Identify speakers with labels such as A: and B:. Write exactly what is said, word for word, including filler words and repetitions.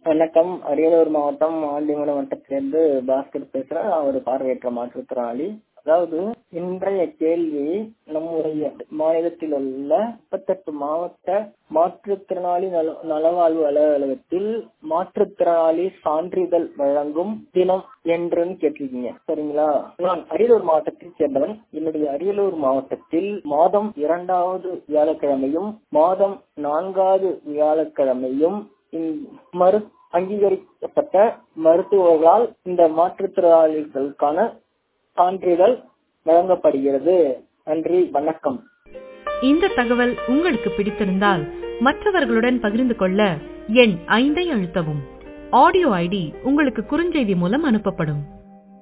A: வணக்கம். அரியலூர் மாவட்டம் ஆண்டிமலை வட்டத்திலிருந்து பாஸ்கர் பேசுறேன். நான் ஒரு பார்வையற்ற மாற்றுத்திறனாளி. அதாவது இன்றைய கேள்வி, நம்முடைய மாநிலத்தில் உள்ள முப்பத்தெட்டு மாவட்ட மாற்றுத்திறனாளி நல நலவாழ்வு அலுவலகத்தில் மாற்றுத்திறனாளி சான்றிதழ் வழங்கும் தினம் என்றுன்னு கேட்டிருக்கீங்க. சரிங்களா? நான் அரியலூர் மாவட்டத்தை சேர்ந்தவன். என்னுடைய அரியலூர் மாவட்டத்தில் மாதம் இரண்டாவது வியாழக்கிழமையும் மாதம் நான்காவது வியாழக்கிழமையும் மறு அங்கீகரிக்கப்பட்ட மருத்துவர்களால் இந்த மாற்றுத்திறனாளிகளுக்கான சான்றிதழ் வழங்கப்படுகிறது. நன்றி, வணக்கம்.
B: இந்த தகவல் உங்களுக்கு பிடித்திருந்தால் மற்றவர்களுடன் பகிர்ந்து கொள்ள எண் ஐந்தை அழுத்தவும். ஆடியோ ஐடி உங்களுக்கு குறுஞ்செய்தி மூலம் அனுப்பப்படும்.